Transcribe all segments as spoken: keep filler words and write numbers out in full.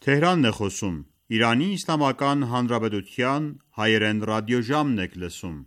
Թեհրանն է խոսում։ Իրանի Իսլամական Հանրապետության հայերեն ռադիոժամն եք լսում։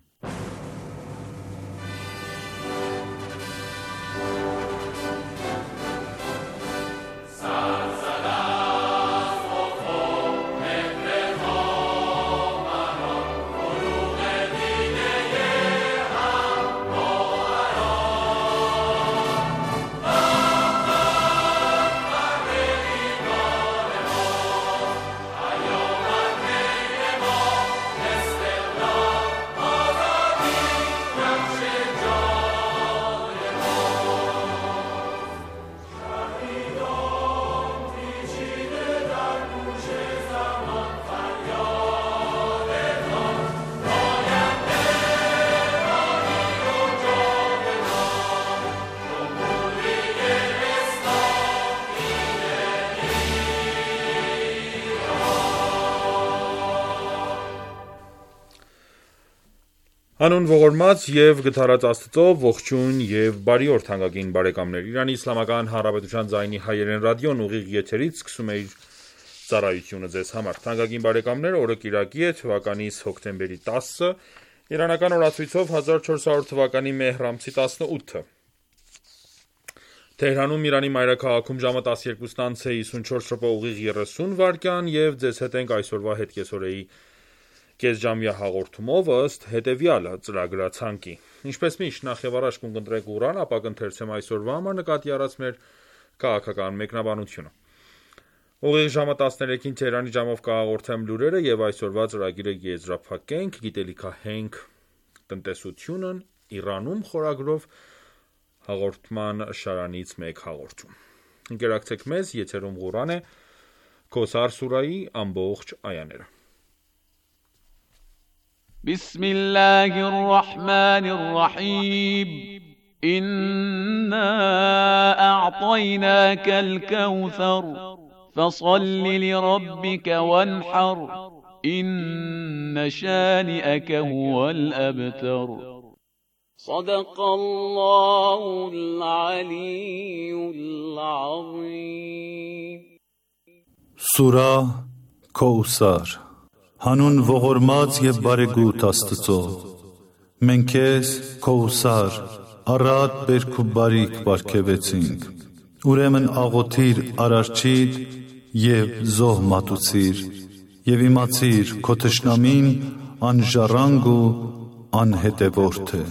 Հանուն ողորմած և գթառած Աստծո, ողջույն և բարի օր թանկագին բարեկամներ: Իրանի Իսլամական Հանրապետության ձայնի հայերեն ռադիոն ուղիղ եթերից սկսում է իր ծառայությունը ձեզ համար: Թանկագին բարեկամներ, օրը կիրակի է, թվականիս հոկտեմբերի տասը, իրանական օրացույցով հազար չորս հարյուր թվականի մեհր ամսի տասնութը: Թեհրանում Իրանի մայրաքաղաքում ժամը տասներկուսն անց է հիսունչորս րոպե ուղիղ երեսուն վայրկյան և ձեզ հետ ենք այսօրվա հետկեսօրեի կեսժամյա հաղորդումով ըստ հետևյալ ծրագրացանկի: Ինչպես միշտ, նախևառաջ կընտրենք Ղուրան, ապա կընթերցեմ այսօրվա համար նկատի առած մեր քաղաքական մեկնաբանությունը: Ուղիղ ժամը տասներեքին Թեհրանի ժամով կհաղորդեմ լուրերը և այսօրվա ծրագիրը կեզրափակենք գիտելիքահենք տնտեսությունն Իրանում խորագրով հաղորդման շարանից մեկ հաղորդում: Ընկերակցեք մեզ, եթերում Ղուրան է, Քոսար սուրահի ամբողջ այաները: بسم الله الرحمن الرحيم إنا أعطيناك الكوثر فصل لربك وانحر إن شانئك هو الأبتر صدق الله العلي العظيم Սուրահ Քոսար Հանուն ողորմած և բարեգութ Աստծո: Մենք քեզ Քոսար, առատ բերք ու բարիք պարգևեցինք: Ուրեմն աղոթիր Արարչիդ և զոհ մատուցիր և իմացիր քո թշնամին անժառանգ ու անհետևորդ է: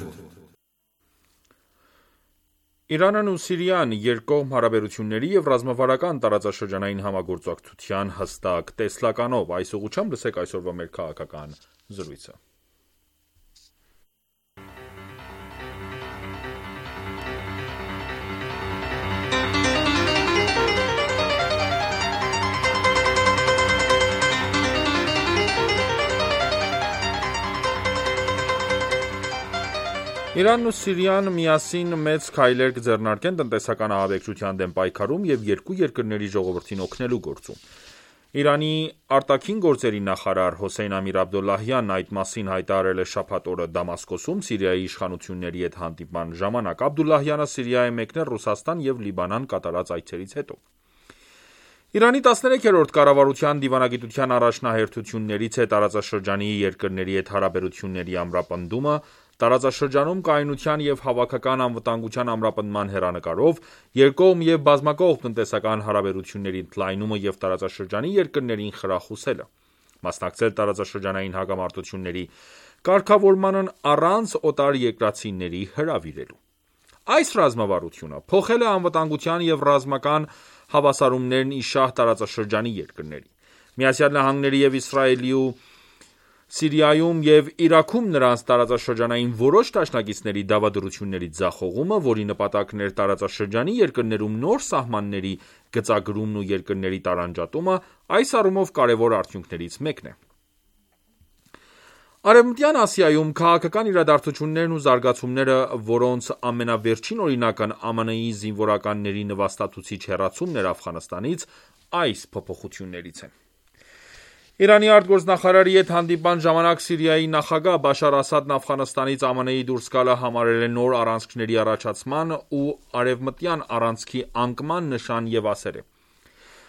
Իրանն ու Սիրիան երկկողմ հարաբերությունների և ռազմավարական տարածաշրջանային համագործակցության հստակ տեսլականով: Այս ուղղությամբ լսեք այսօրվա մեր քաղաքական զրույցը: Իրանն ու Սիրիան միասին մեծ քայլեր կձեռնարկեն տնտեսական ահաբեկչության դեմ պայքարում և երկու երկրների ժողովրդին օգնելու գործում: Իրանի ԱԳ նախարար Հոսեյն Ամիր-Աբդոլլահյանն այդ մասին հայտարարել է շաբաթ օրը Դամասկոսում Սիրիայի իշխանությունների հետ հանդիպման ժամանակ: Աբդոլլահյանը Սիրիա է մեկնել Ռուսաստան և Լիբանան կատարած այցերից հետո: Իրանի տասներեքերորդ կառավարության դիվանագիտության առաջնահերթություններից է տարածաշրջանի երկրների հետ հարաբերությունների ամրապնդումը, տարածաշրջանում կայունության և հավաքական անվտանգության ամրապնդման հեռանկարով, երկկողմ և բազմակողմ տնտեսական հարաբերությունների ընդլայնումը և տարածաշրջանի երկրներին խրախուսելը: Մասնակցել տարածաշրջանային հակամարտությունների կարգավորմանն առանց օտարերկրացիների հրավիրելու: Այս ռազմավարությունը փոխել է անվտանգության և ռազմական հավասարումներն ի շահ տարածաշրջանի երկրների: ԱՄՆ-ի և Իսրայելի ու Սիրիայում և Իրաքում նրանց տարածաշրջանային որոշ դաշնակիցների դավադրությունների ձախողումը, որի նպատակն էր տարածաշրջանի երկրներում նոր սահմանների գծագրումն ու երկրների տարանջատումը, այս առումով կարևոր արդյունքներից մեկն է: Արևմտյան Ասիայում քաղաքական իրադարձություններն ու զարգացումները, որոնց ամենավերջին օրինակն ԱՄՆ-ի զինվորականների նվաստացուցիչ հեռացումն էր Աֆղանստանից, այս փոփոխություններից են: Իրանի արտգործնախարարի հետ հանդիպման ժամանակ Սիրիայի նախագահ Բաշար Ասադն Աֆղանստանից ԱՄՆ-ի դուրս գալը համարել է նոր առանցքների առաջացման ու արևմտյան առանցքի անկման նշան և ասել է.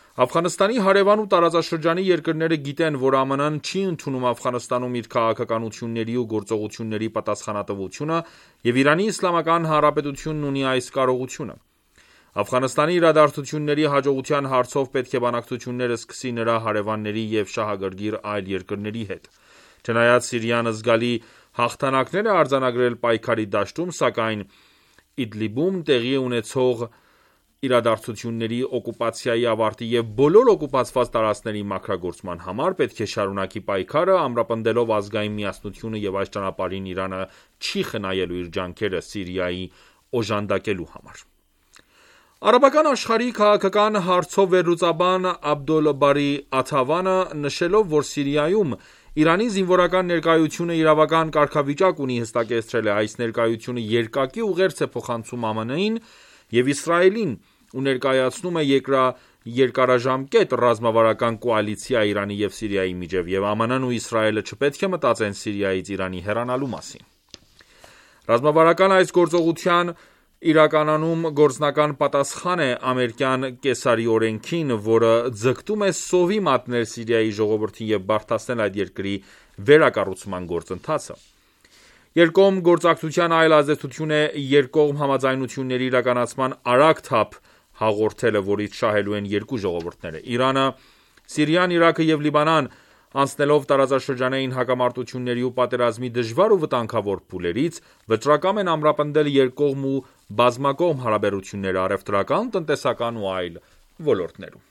Աֆղանստանի հարևան ու տարածաշրջանի երկրները գիտեն, որ ԱՄՆ-ն չի ընդունում Աֆղանստանում իր քաղաքականությունների ու գործողությունների պատասխանատվությունը, և Իրանի Իսլամական Հանրապետությունն ունի այս կարողությունը։ Աֆղանստանի իրադարձությունների հաջողության հարցով պետք է բանակցություններ սկսի նրա հարևանների և շահագրգիռ այլ երկրների հետ։ Չնայած Սիրիան զգալի հաղթանակներ է արձանագրել պայքարի դաշտում, սակայն Իդլիբում տեղի ունեցող իրադարձությունների, օկուպացիայի ավարտի և բոլոր օկուպացված տարածքների մաքրագործման համար պետք է շարունակի պայքարը, ամրապնդելով ազգային միասնությունը և այս ճանապարհին Իրանը չի խնայելու իր ջանքերը Սիրիայի օժանդակելու համար։ Արաբական աշխարհի քաղաքական հարցով վերլուծաբան Աբդոլբարի Աթավանը նշելով, որ Սիրիայում Իրանի զինվորական ներկայությունը իրավական կարգավիճակ ունի, հստակեցրել է, այս ներկայությունը երկակի ուղերձ է փոխանցում ԱՄՆ-ին և Իսրայելին ու ներկայացնում է երկարաժամկետ ռազմավարական կոալիցիա Իրանի և Սիրիայի միջև, և ԱՄՆ-ն ու Իսրայելը չպետք է մտածեն Սիրիայից Իրանի հեռանալու մասին։ Ռազմավարական այս գործողության իրականում գործնական պատասխան է ամերիկյան Կեսարի օրենքին, որը ձգտում է սովի մատնել Սիրիայի ժողովրդին և բարդացնել այդ երկրի վերակառուցման գործընթացը։ Երկկողմ գործակցության այլ ազդեցություն է երկկողմ համաձայնությունների իրականացման արագ թափ հաղորդելը, որից շահելու են երկու ժողովուրդները։ Իրանը, Սիրիան, Իրաքը և Լիբանան անցնելով տարածաշրջանային հակամարտությունների ու պատերազմի դժվար ու վտանգավոր փուլերից, վճռակամ են ամրապնդել երկկողմ ու բազմակողմ հարաբերությունները առևտրական, տնտեսական ու այլ ոլորտներում։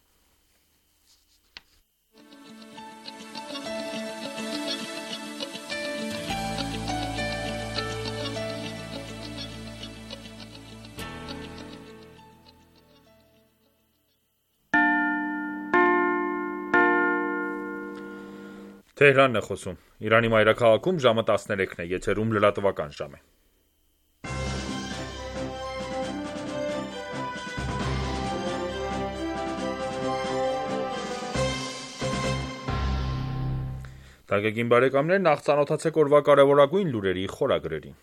Թեհրանն է խոսում։ Իրանի մայրաքաղաքում ժամը տասներեքն է, եթերում լրատվական ժամ է։ Թանկագին բարեկամներ, նախ ծանոթացեք օրվա կարևորագույն լուրերի խորագրերին։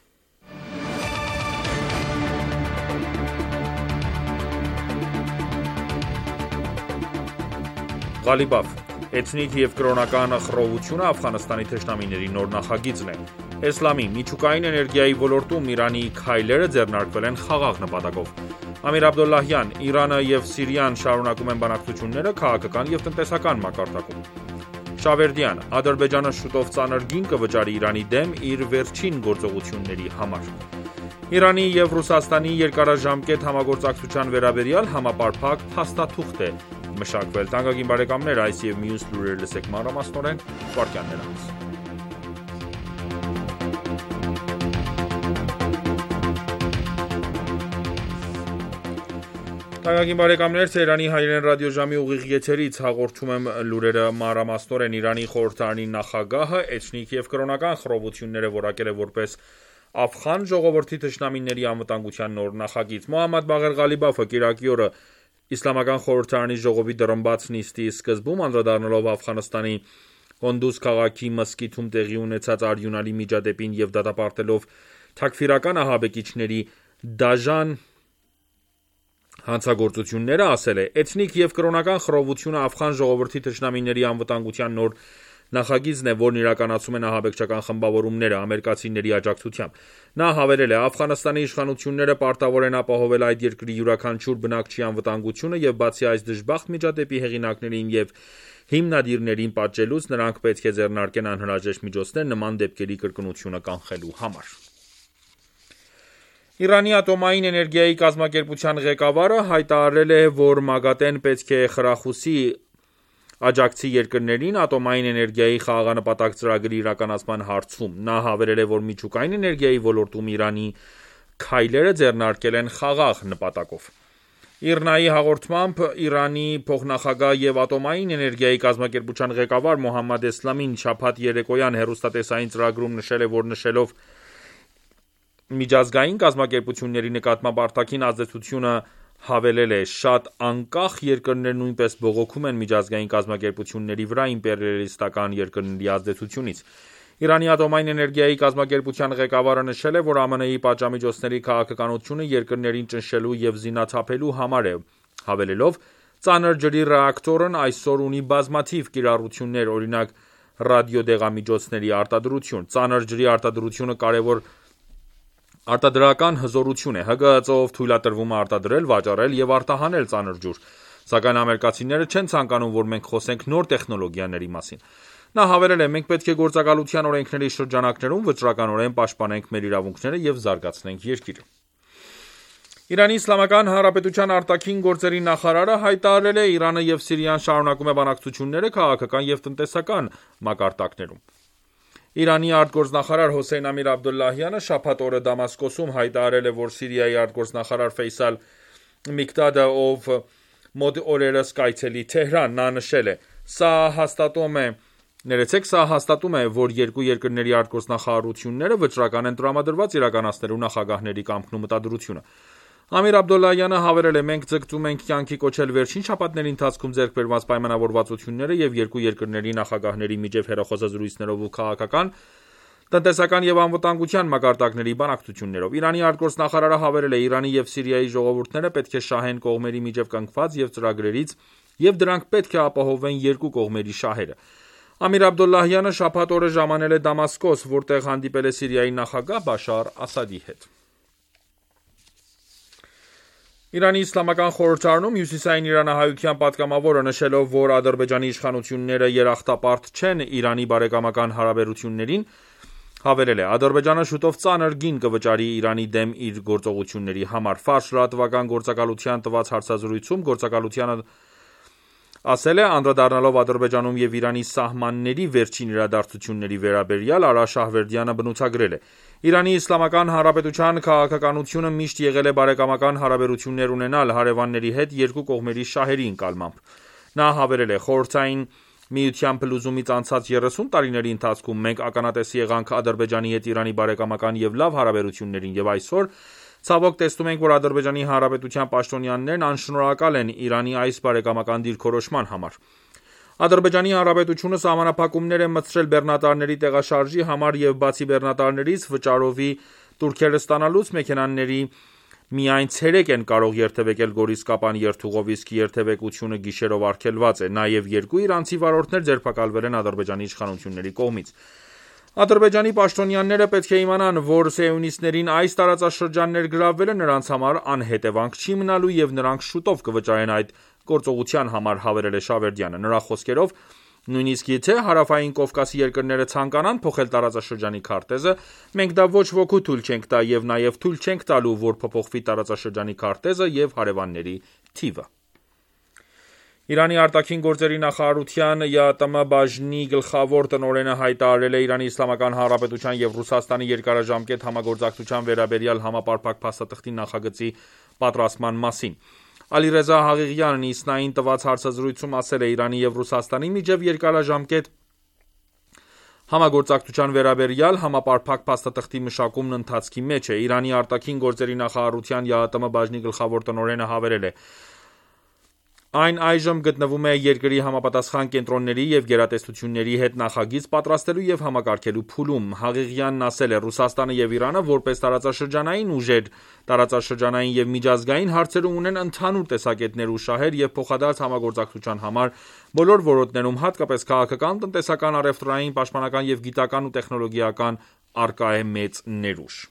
Ղալիբաֆ. Էթնիկ և կրոնական խռովությունը Աֆղանստանի թշնամիների նոր նախագիծն է։ Էսլամի. միջուկային էներգիայի ոլորտում Իրանի քայլերը ձեռնարկվել են խաղաղ նպատակով։ Ամիր Աբդոլլահյան. Իրանը և Սիրիան շարունակում են բանակցությունները քաղաքական և տնտեսական մակարդակում։ Շավերդյան. Ադրբեջանը շուտով ծանր գին կվճարի Իրանի դեմ իր վերջին գործողությունների համար։ Իրանի և Ռուսաստանի երկարաժամկետ համագործակցության վերաբերյալ համապարփակ փաստաթուղթ է մշակվել։ Թանկագին բարեկամներ, այս և մյուս լուրերը լսեք մանրամասնորեն վարքյաններ անց։ Թանկագին բարեկամներ, Թեհրանի հայրեն ռադիոժամի ուղիղ եթերից հաղորդում եմ լուրերը մանրամասնորեն։ Իրանի խորհրդարանի նախագահը էթնիկ և կրոնական խռովությունները որակել է որպես աֆղան ժողովրդի թշնամիների անվտանգության նոր նախագիծ։ Մոհամմադ Բաղեր Ղալիբաֆը կիրակի օրը Իսլամական խորհրդարանի ժողովի դռնբաց նիստի սկզբում անդրադառնալով Աֆղանստանի Կոնդուզ քաղաքի մզկիթում տեղի ունեցած արյունալի միջադեպին և դատապարտելով թաքֆիրական ահաբեկիչների դաժան հանցագործությունները, ասել է. Էթնիկ և կրոնական խռովությունը աֆղան ժողովրդի թշնամիների անվտանգության նոր նախագիծն է, որն իրականացում են ահաբեկչական խմբավորումները ամերիկացիների աջակցությամբ։ Նա հավելել է. Աֆղանստանի իշխանությունները պարտավոր են ապահովել այդ երկրի յուրաքանչյուր բնակչի անվտանգությունը և բացի այս դժբախտ միջադեպի հեղինակներին և հիմնադիրներին պատժելուց, նրանք պետք է ձեռնարկեն անհրաժեշտ միջոցներ նման դեպքերի կրկնությունը կանխելու համար։ Իրանի ատոմային էներգիայի կազմակերպության ղեկավարը հայտարարել է, որ ՄԱԳԱՏԷ-ն պետք է խրախուսի աջակցի երկրներին ատոմային էներգիայի խաղաղանպատակ ծրագրի իրականացման հարցում։ Նա հավելել է, որ միջուկային էներգիայի ոլորտում Իրանի քայլերը ձեռնարկել են խաղաղ նպատակով։ ԻՌՆԱ-ի հաղորդմամբ Իրանի փոխնախագահ և ատոմային էներգիայի կազմակերպության ղեկավար Մոհամմադ Էսլամին շաբաթ երեկոյան հեռուստատեսային ծրագրում նշել է, որ նշելով միջազգային կազմակերպությունների նկատմամբ արտաքին ազդեցությունը հավելել է. «Շատ անկախ երկրներ նույնպես բողոքում են միջազգային կազմակերպությունների վրա իմպերիալիստական երկրների ազդեցությունից»։ Իրանի ատոմային էներգիայի կազմակերպության ղեկավարը նշել է, որ ԱՄՆ-ի պատժամիջոցների քաղաքականությունը երկրներին ճնշելու և զինաթափելու համար է, հավելելով. Ծանր ջրի ռեակտորն այսօր ունի բազմաթիվ կիրառություններ, օրինակ ռադիոդեղամիջոցների արտադրություն։ Ծանր ջրի արտադրությունը կարևոր արտադրական հզորություն է։ Հ Գ Ծ-ով թույլատրվում է արտադրել, վաճառել և արտահանել ծանր ջուր, սակայն ամերիկացիները չեն ցանկանում, որ մենք խոսենք նոր տեխնոլոգիաների մասին։ Նա հավելել է. «Մենք պետք է գործակալության օրենքների շրջանակներում վճռականորեն պաշտպանենք մեր իրավունքները և զարգացնենք երկիրը»։ Իրանի Իսլամական Հանրապետության արտաքին գործերի նախարարը հայտարարել է. «Իրանը և Սիրիան շարունակում է բանակցությունները քաղաքական և տնտեսական մակարդակներում»։ Իրանի արտգործնախարար Հոսեյն Ամիր Աբդոլլահյանը շաբաթ օրը Դամասկոսում հայտարարել է, որ Սիրիայի արտգործնախարար Ֆեյսալ Միկդադը, ով մոտ օրերս կայցելի Թեհրան, նա նշել է. «Սա հաստատում է Ներեցեք, սա հաստատում է, որ երկու երկրների արտգործնախարարությունները վճռական են տրամադրված իրականացնելու նախագահների կամքն ու մտադրությունը»։ Ամիր Աբդոլլահյանը հավելել է. «Մենք ձգտում ենք կյանքի կոչել վերջին շաբաթների ընթացքում ձեռք բերված պայմանավորվածությունները և երկու երկրների նախագահների միջև հեռախոսազրույցներով ու քաղաքական, տնտեսական և անվտանգության մակարդակների բանակցություններով»։ Իրանի արտգործնախարարը հավելել է. «Իրանի և Սիրիայի ժողովուրդները պետք է շահեն կողմերի միջև կնքված և ծրագրերից և դրանք պետք է ապահովեն երկու կողմերի շահերը»։ Ամիր Աբդոլլահյանը շաբաթ օրը ժամանել է Դամասկոս, որտեղ հանդիպել է Սիրիայի նախագահ Բաշար Ասադի հետ։ Իրանի իսլամական խորհրդարանում հյուսիսային իրանահայության պատգամավորը, նշելով, որ Ադրբեջանի իշխանությունները երախտապարտ չեն Իրանի բարեկամական հարաբերություններին, հավելել է. «Ադրբեջանը շուտով ծանր գին կվճարի Իրանի դեմ իր գործողությունների համար»։ Ֆարս լրատվական գործակալության տված հարցազրույցում գործակալությանը ասել է. «Անդրադառնալով Ադրբեջանում և Իրանի սահմանների վերջին իրադարձությունների վերաբերյալ, Արա Շահվերդյանը բնութագրել է. «Իրանի Իսլամական Հանրապետության քաղաքականությունը միշտ եղել է բարեկամական հարաբերություններ ունենալ հարևանների հետ երկու կողմերի շահերի ընկալմամբ»։ Նա հավելել է. «Խորհրդային Միության փլուզումից անցած երեսուն տարիների ընթացքում մենք ականատես եղանք Ադրբեջանի հետ Իրանի բարեկամական և լավ հարաբերություններին, և այսօր, ցավոք, տեսնում ենք, որ Ադրբեջանի Հանրապետության պաշտոնյաներն անշնորհակալ են Իրանի այս բարեկամական դիրքորոշման համար»։ Ադրբեջանի Հանրապետությունը սահմանափակումներ է մտցրել բեռնատարների տեղաշարժի համար և բացի բեռնատարներից, վճարովի տուրքերը ստանալուց, մեքենաների միայն ցերեկ են կարող երթևեկել Գորիս-Կապան երթուղով, իսկ երթևեկությունը գիշերով արգելված է։ Նաև երկու իրանցի վարորդներ ձերբակալվել են Ադրբեջանի իշխանությունների կողմից։ Ադրբեջանի պաշտոնյաները պետք է իմանան, որ սիոնիստներին այս տարածաշրջան ներգրավվելը նրանց համար անհետևանք չի մնալու և նրանք շուտով կվճարեն այդ գործողության համար, հավելել է Շահվերդյանը։ Նրա խոսքերով, նույնիսկ եթե Հարավային Կովկասի երկրները ցանկանան փոխել տարածաշրջանի քարտեզը, մենք դա ոչ ոքու թույլ չենք տա և նաև թույլ չենք տալու, որ փոփոխվի տարածաշրջանի քարտեզը և հարևանների թիվը։ Իրանի արտաքին գործերի նախարարության ԵԱՏՄ բաժնի գլխավոր տնօրենը հայտարարել է Իրանի Իսլամական Հանրապետության և Ռուսաստանի երկարաժամկետ համագործակցության վերաբերյալ համապարփակ փաստաթղթի նախագծի պատրաստման մասին։ Ալիրեզա Հաղիղյանն Իսնային տված հարցազրույցում ասել է. «Իրանի և Ռուսաստանի միջև երկարաժամկետ համագործակցության վերաբերյալ համապարփակ փաստաթղթի մշակումն ընթացքի մեջ է»։ Իրանի արտաքին գործերի նախարարության ԵԱՏՄ բաժնի գլխավոր տնօրենը հավելել է. «Այն այժմ գտնվում է երկրի համապատասխան կենտրոնների և գերատեսչությունների հետ նախագիծ պատրաստելու և համակարգելու փուլում»։ Հաղիղյանն ասել է. «Ռուսաստանը և Իրանը, որպես տարածաշրջանային ուժեր, տարածաշրջանային և միջազգային հարցերում ունեն ընդհանուր տեսակետներ ու շահեր և փոխադարձ համագործակցության համար բոլոր ոլորտներում, հատկապես քաղաքական, տնտեսական, առևտրային, պաշտպանական և գիտական ու տեխնոլոգիական առկա է մեծ ներուժ»։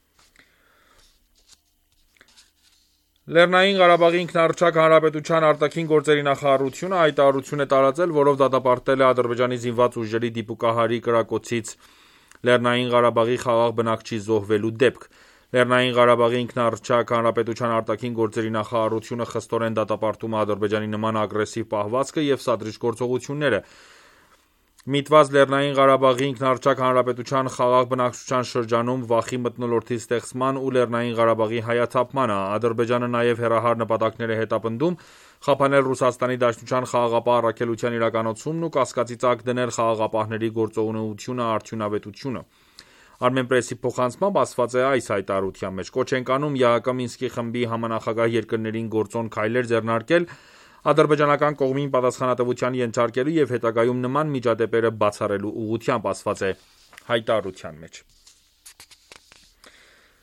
Լեռնային Ղարաբաղի Ինքնաառաջակ Հանրապետության արտաքին գործերի նախարարությունը հայտարարություն է տարածել, որով դատապարտել է Ադրբեջանի զինված ուժերի դիպուկահարի կրակոցից Լեռնային Ղարաբաղի խաղաղ բնակչի զոհվելու դեպք։ Լեռնային Ղարաբաղի Ինքնաառաջակ Հանրապետության արտաքին գործերի նախարարությունը խստորեն դատապարտում է Ադրբեջանի նման ագրեսիվ պահվածքը և սադրիչ գործողությունները։ Միտված Լեռնային Ղարաբաղի Ինքնաառաջակ Հանրապետության խաղաղ բնակչության շրջանում վախի մթնոլորտի ստեղծման ու Լեռնային Ղարաբաղի հայաթափմանը։ Ադրբեջանը նաև հեռահար նպատակներ է հետապնդում խափանել Ռուսաստանի Դաշնության խաղաղապահ առաքելության իրականացումն ու կասկածի տակ դնել խաղաղապահների գործունեությունը, արդյունավետությունը։ Armenpress-ի փոխանցմամբ ասված է այս հայտարարության մեջ. «Կոչ ենք անում ԵԱՀԿ Մինսկի խմբի համանախագահ երկրներին գործոն քայլեր ձեռնարկել ադրբեջանական կողմին պատասխանատվության ենթարկելու և հետագայում նման միջադեպերը բացառելու ուղղությամբ»,- ասված է հայտարարության մեջ։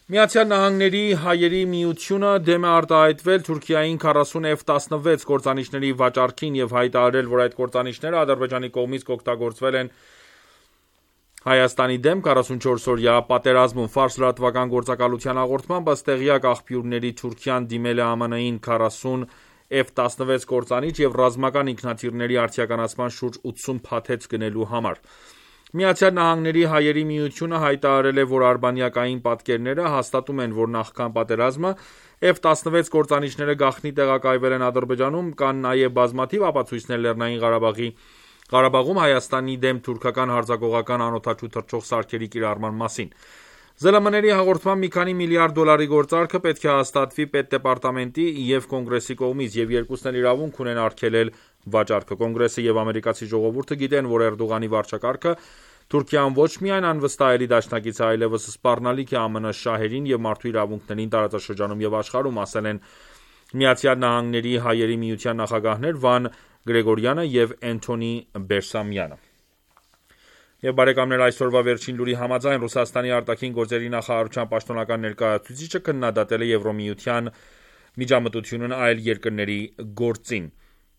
Միացյալ Նահանգների հայերի միությունը դեմ է արտահայտվել Թուրքիային քառասուն F տասնվեց կործանիչների վաճառքին և հայտարարել, որ այդ կործանիչները Ադրբեջանի կողմից կօգտագործվել են Հայաստանի դեմ քառասունչորս-օրյա պատերազմում։ Ֆարս լրատվական գործակալության հաղորդմամբ, ըստ տեղյակ աղբյուրների, Թուրքիան դիմել է ԱՄՆ-ին քառասուն F տասնվեց կործանիչ և ռազմական ինքնաթիռների արդիականացման շուրջ ութսուն փաթեթ գնելու համար։ Միացյալ Նահանգների հայերի միությունը հայտարարել է, որ արբանյակային պատկերները հաստատում են, որ նախքան պատերազմը F տասնվեց կործանիչները գաղտնի տեղակայվել են Ադրբեջանում, կան նաև բազմաթիվ ապացույցներ Լեռնային Ղարաբաղի Ղարաբաղում Հայաստանի դեմ թուրքական հարձակողական անօդաչու թռչող սարքերի կիրառման մասին։ ԶԼՄ-ների հաղորդմամբ մի քանի միլիարդ դոլարի գործարքը պետք է հաստատվի Պետդեպարտամենտի և Կոնգրեսի կողմից, և երկուսն էլ իրավունք ունեն արգելել վաճառքը։ Կոնգրեսը և ամերիկացի ժողովուրդը գիտեն, որ Էրդողանի վարչակարգը Թուրքիան ոչ միայն անվստահելի դաշնակից է, այլևս սպառնալիք է ԱՄՆ շահերին և մարդու իրավունքներին տարածաշրջանում և աշխարհում, ասել են Միացյալ Նահանգների հայերի միության նախագահներ Վան Գրեգորյանը և Էնթոնի Բերսամյանը։ Եվ բարեկամներ, այսօրվա վերջին լուրի համաձայն Ռուսաստանի արտաքին գործերի նախարարության պաշտոնական ներկայացուցիչը քննադատել է Եվրամիության միջամտությունն այլ երկրների գործին։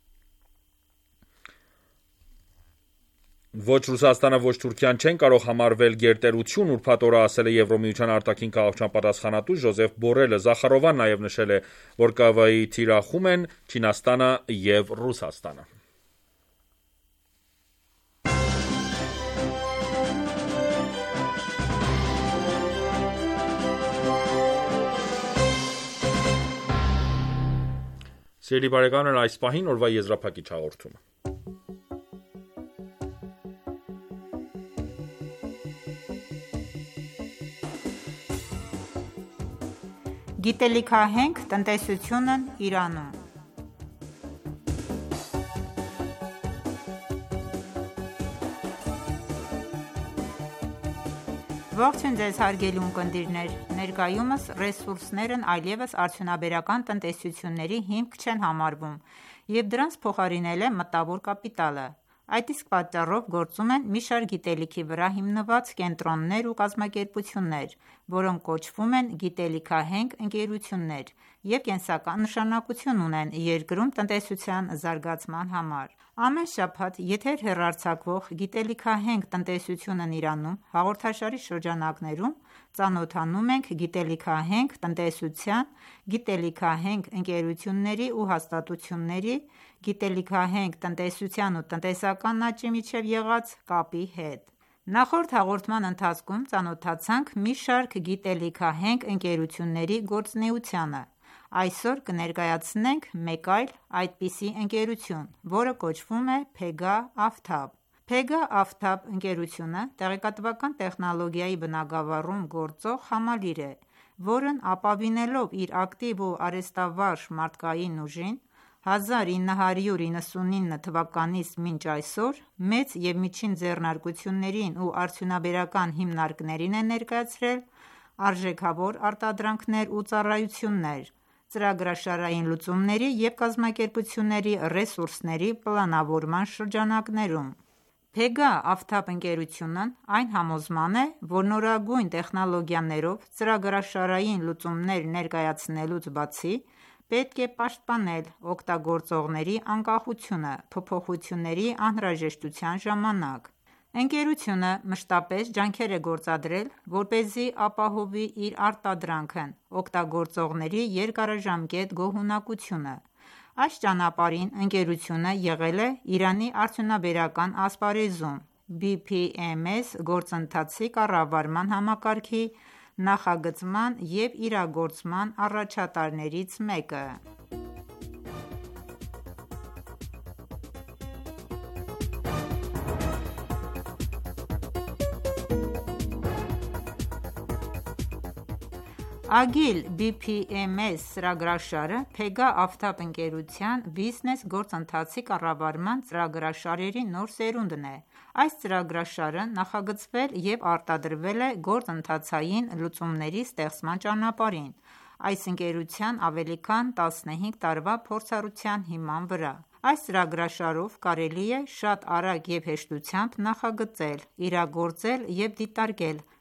Ոչ Ռուսաստանը, ոչ Թուրքիան չեն կարող համարվել գերտերություն, ուրբաթ օրը ասել է Եվրամիության արտաքին քաղաքական պատասխանատու Ժոզեֆ Բորելը։ Զախարովան նաև նշել է, որ Կ V I-ի թիրախում են Չինաստանը և Ռուսաստանը։ Սիրելի բարեկամներ, այս պահին օրվա եզրափակիչ հաղորդումը։ Գիտելիքահենք տնտեսությունն Իրանում։ Ողջույն ձեզ հարգելի ունկնդիրներ, ներկայումս ռեսուրսներն այլևս արդյունաբերական տնտեսությունների հիմք չեն համարվում և դրանց փոխարինել է մտավոր կապիտալը։ Այդ իսկ պատճառով գործում են մի շարք գիտելիքի վրա հիմնված կենտրոններ ու կազմակերպություններ, որոնք կոչվում են գիտելիքահենք ընկերություններ և կենսական նշանակություն ունեն երկրում տնտեսության զարգացման համար։ Ամեն շաբաթ եթեր հեռարձակվող «Գիտելիքահենք տնտեսությունն Իրանում» հաղորդաշարի շրջանակներում ծանոթանում ենք գիտելիքահենք տնտեսության, գիտելիքահենք ընկերությունների ու հաստատությունների, գիտելիքահենք տնտեսության ու տնտեսական աճի միջև եղած կապի հետ։ Նախորդ հաղորդման ընթացքում ծանոթացանք մի շարք գիտելիքահենք ընկերությունների գործունեությանը։ Այսօր կներկայացնենք մեկ այլ այդպիսի ընկերություն, որը կոչվում է Pega Avtab։ Pega Avtab ընկերությունը տեղեկատվական տեխնոլոգիայի բնագավառում գործող համալիր է, որն ապավինելով իր ակտիվ ու արհեստավարժ մարդկային ուժին, հազար ինը հարյուր իննսունինը թվականից մինչ այսօր մեծ և միջին ձեռնարկություններին ու արդյունաբերական հիմնարկներին է ներկայացրել արժեքավոր արտադրանքներ ու ծառայություններ, ծրագրաշարային լուծումների և կազմակերպությունների ռեսուրսների պլանավորման շրջանակներում։ Pega Avtab ընկերությունն այն համոզման է, որ նորագույն տեխնոլոգիաներով ծրագրաշարային լուծումներ ներկայացնելուց բացի, պետք է պաշտպանել օգտագործողների անկախությունը փոփոխությունների անհրաժեշտության ժամանակ։ Ընկերությունը մշտապես ջանքեր է գործադրել, որպեսզի ապահովի իր արտադրանքն օգտագործողների երկարաժամկետ գոհունակությունը։ Այս ճանապարհին ընկերությունը եղել է Իրանի արդյունաբերական ասպարեզում B P M S գործընթացի կառավարման համակարգի նախագծման և իրագործման առաջատարներից մեկը։ Ագիլ B P M S ծրագրաշարը Pega Avtab ընկերության բիզնես գործընթացի կառավարման ծրագրաշարերի նոր սերունդն է։ Այս ծրագրաշարը նախագծվել և արտադրվել է գործընթացային լուծումների ստեղծման ճանապարհին, այս ընկերության ավելի քան տասնհինգ տարվա փորձառության հիման վրա։ Այս ծրագրաշարով կարելի է շատ արագ և հեշտությամբ նախագծել, իրագործել և դիտարկել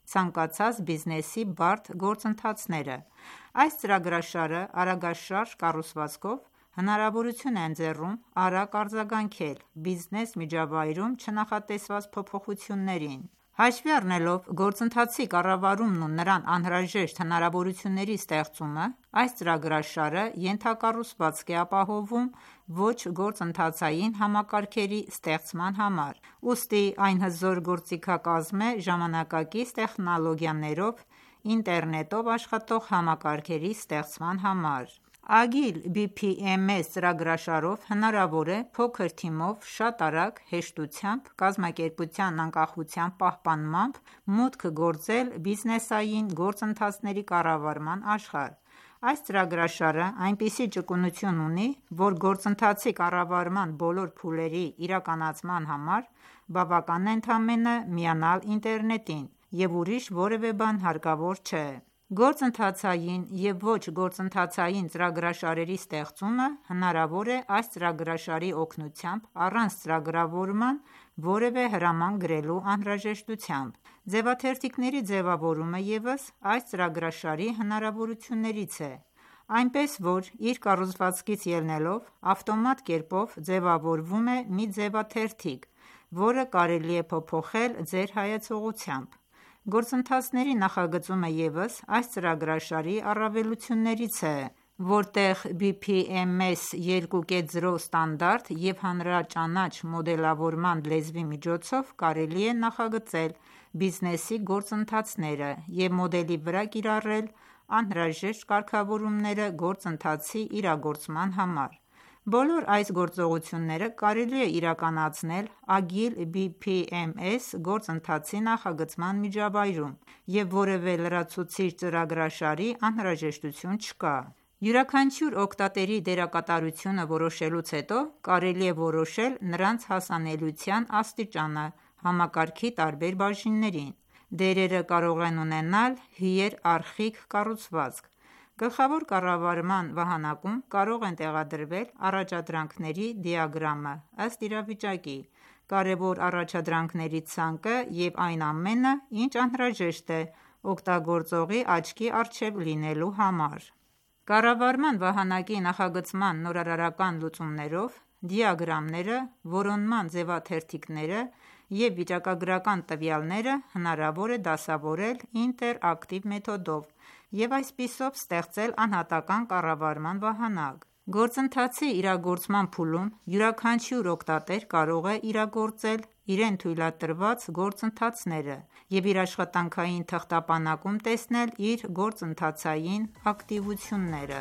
ցանկացած բիզնեսի բարդ գործընթացները։ Այս ծրագրաշարը արագաշարժ կառուցվածքով հնարավորություն է ընձեռում արագ արձագանքել բիզնես միջավայրում չնախատեսված փոփոխություններին։ Հաշվի առնելով գործընթացի կառավարումն ու նրան անհրաժեշտ հնարավորությունների ստեղծումը, այս ծրագրաշարը ենթակառուցվածք է ապահովում ոչ գործընթացային համակարգերի ստեղծման համար, ուստի այն հզոր գործիքակազմ է ժամանակակից տեխնոլոգիաներով ինտերնետով աշխատող համակարգերի ստեղծման համար։ Agile բի պի էմ էս ծրագրաշարով հնարավոր է փոքր թիմով շատ արագ, հեշտությամբ, կազմակերպության անկախության պահպանմամբ մուտք գործել բիզնեսային գործընթացների կառավարման աշխարհ։ Այս ծրագրաշարը այնպիսի ճկունություն ունի, որ գործընթացի կառավարման բոլոր փուլերի իրականացման համար բավական է ընդամենը միանալ ինտերնետին, և ուրիշ որևէ բան հարկավոր չէ։ Գործընթացային և ոչ գործընթացային ծրագրաշարերի ստեղծումը հնարավոր է այս ծրագրաշարի օգնությամբ առանց ծրագրավորման որևէ հրաման գրելու անհրաժեշտությամբ։ Ձևաթերթիկների ձևավորումը ևս այս ծրագրաշարի հնարավորություններից է, այնպես որ իր կառուցվածքից ելնելով ավտոմատ կերպով ձևավորվում է մի ձևաթերթիկ, որը կարելի է փոփոխել ձեր հայեցողությամբ։ Գործընթացների նախագծումը ևս այս ծրագրաշարի առավելություններից է, որտեղ բի պի էմ էս երկու կողմանի զրո ստանդարտ և հանրաճանաչ մոդելավորման լեզվի միջոցով կարելի է նախագծել բիզնեսի գործընթացները և մոդելի վրա կիրառել անհրաժեշտ կարգավորումները գործընթացի իրագործման համար։ Բոլոր այս գործողությունները կարելի է իրականացնել Agile բի պի էմ էս գործընթացի նախագծման միջավայրում, և որևէ լրացուցիչ ծրագրաշարի անհրաժեշտություն չկա։ Յուրաքանչյուր օգտատերի դերակատարությունը որոշելուց հետո կարելի է որոշել նրանց հասանելիության աստիճանը համակարգի տարբեր բաժիններին։ Դերերը կարող են ունենալ հիերարխիկ կառուցվածք։ Գլխավոր կառավարման վահանակում կարող են տեղադրվել առաջադրանքների դիագրամը ըստ իրավիճակի, կարևոր առաջադրանքների ցանկը և այն ամենը, ինչ անհրաժեշտ է օգտագործողի աչքի առջև լինելու համար։ Կառավարման վահանակի նախագծման նորարարական լուծումներով դիագրամները, որոնման ձևաթերթիկները և վիճակագրական տվյալները հնարավոր է դասավորել ինտերակտիվ մեթոդով և այսպիսով ստեղծել անհատական կառավարման վահանակ։ Գործընթացի իրագործման փուլում յուրաքանչյուր օգտատեր կարող է իրագործել իրեն թույլատրված գործընթացները և իր աշխատանքային թղթապանակում տեսնել իր գործընթացային ակտիվությունները։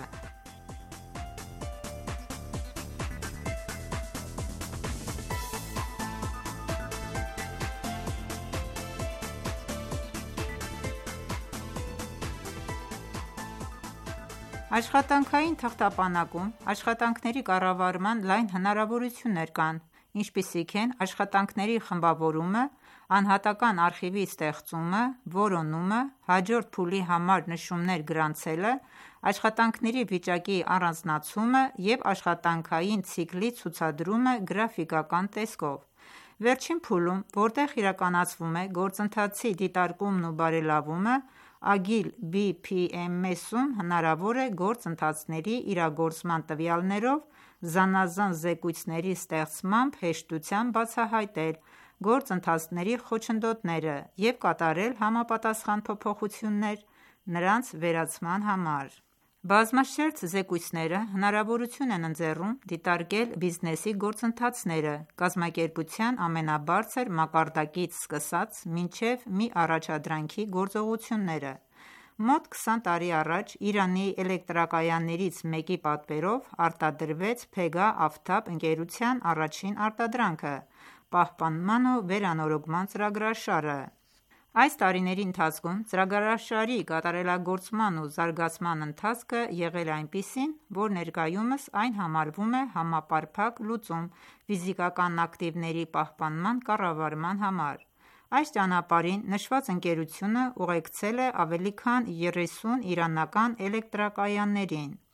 Աշխատանքային թղթապանակում աշխատանքների կառավարման լայն հնարավորություններ կան, ինչպիսիք են աշխատանքների խմբավորումը, անհատական արխիվի ստեղծումը, որոնումը, հաջորդ փուլի համար նշումներ գրանցելը, աշխատանքների վիճակի առանձնացումը և աշխատանքային ցիկլի ցուցադրումը գրաֆիկական տեսքով։ Վերջին փուլում, որտեղ իրականացվում է գործընթացի դիտարկումն ու բարելավումը, Agile բի պի էմ էս-ում հնարավոր է գործընթացների իրագործման տվյալներով զանազան զեկույցների ստեղծմամբ հեշտությամբ բացահայտել գործընթացների խոչընդոտները և կատարել համապատասխան փոփոխություններ նրանց վերացման համար։ Բազմաշերտ զեկույցները հնարավորություն են ընձեռում դիտարկել բիզնեսի գործընթացները կազմակերպության ամենաբարձր մակարդակից սկսած մինչև մի առաջադրանքի գործողությունները։ Մոտ քսան տարի առաջ Իրանի էլեկտրակայաններից մեկի պատվերով արտադրվեց Pega-Aftab ընկերության առաջին արտադրանքը՝ պահպանման ու վերանորոգման ծրագրաշարը։ Այս տարիների ընթացքում ծրագրաշարի կատարելագործման ու զարգացման ընթացքը եղել է այնպիսին, որ ներկայումս այն համարվում է համապարփակ լուծում ֆիզիկական ակտիվների պահպանման կառավարման համար։ Այս ճանապարհին նշված ընկերությունը ուղեկցել է ավելի քան երեսուն իրանական էլեկտրակայաններին։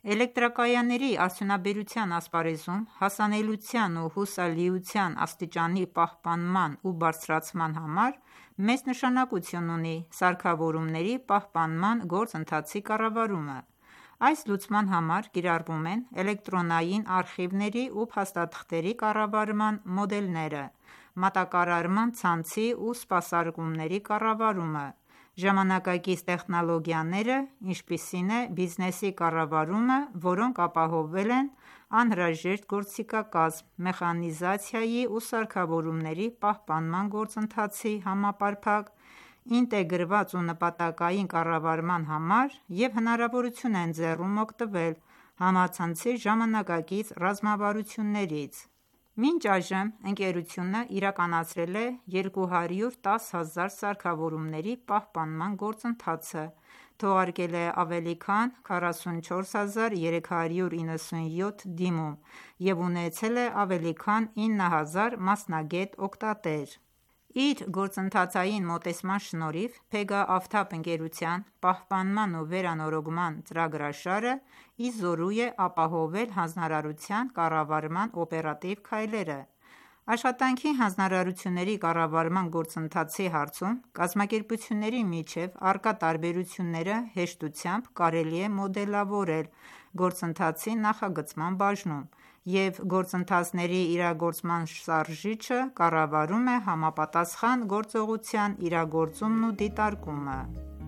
Էլեկտրակայանների արդյունաբերության ասպարեզում հասանելիության ու հուսալիության աստիճանի պահպանման ու բարձրացման համար մեծ նշանակություն ունի սարքավորումների պահպանման գործընթացի կառավարումը։ Այս լուծման համար կիրառվում են էլեկտրոնային արխիվների ու փաստաթղթերի կառավարման մոդելները, մատակարարման ցանցի ու սպասարկումների կառավարումը, ժամանակակից տեխնոլոգիաները, ինչպիսին է բիզնեսի կառավարումը, որոնք ապահովել են անհրաժեշտ գործիքակազմ, մեխանիզացիայի ու սարքավորումների պահպանման գործընթացի համապարփակ, ինտեգրված ու նպատակային կառավարման համար և հնարավորություն է ընձեռում օգտվել համացանցի ժամանակակից ռազմավարություններից։ Մինչ այժմ ընկերությունը իրականացրել է երկու հարյուր տասը հազար սարքավորումների պահպանման գործընթացը, թողարկել է ավելի քան քառասունչորս հազար երեք հարյուր իննսունյոթ դիմում և ունեցել է ավելի քան ինը հազար մասնագետ օգտատեր։ Իր գործընթացային մոտեցման շնորհիվ Pega Avtap ընկերության պահպանման ու վերանորոգման ծրագրաշարը ի զորու է ապահովել հանձնարարության կառավարման օպերատիվ քայլերը։ Աշխատանքի հանձնարարությունների կառավարման գործընթացի հարցում կազմակերպությունների միջև առկա տարբերությունները հեշտությամբ կարելի է մոդելավորել գործընթացի նախագծման բաժնում, և գործընթացների իրագործման շարժիչը կառավարում է համապատասխան գործողության իրագործումն ու դիտարկումը։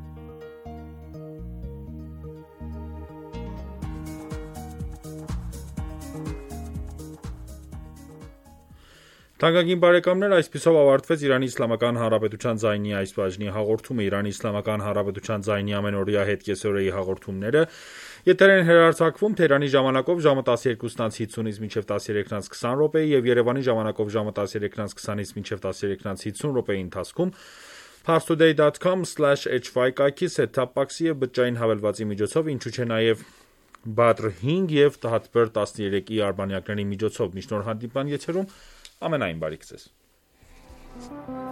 Թանկագին բարեկամներ, այսպիսով ավարտվեց Իրանի Իսլամական Հանրապետության ձայնի այս բաժնի հաղորդումը։ Իրանի Իսլամական Հանրապետության ձայնի ամենօրյա հետկեսօրեի հաղորդումները եթեր են հեռարձակվում Թեհրանի ժամանակով ժամը տասներկուսն հինգից մինչև տասներեքն քսան րոպեի և Երևանի ժամանակով ժամը տասներեքն քսանից մինչև տասներեքն հինգսուն րոպեի ընթացքում parstoday dot com slash h y կայքի set-top box-ի և բջջային հավելվածի միջոցով, ինչու չէ նաև Badr հինգ և Hotbird տասներեքի արբանյակների միջոցով։ Մինչ նոր հանդիպման եթերում ամենայն բարիք ձեզ։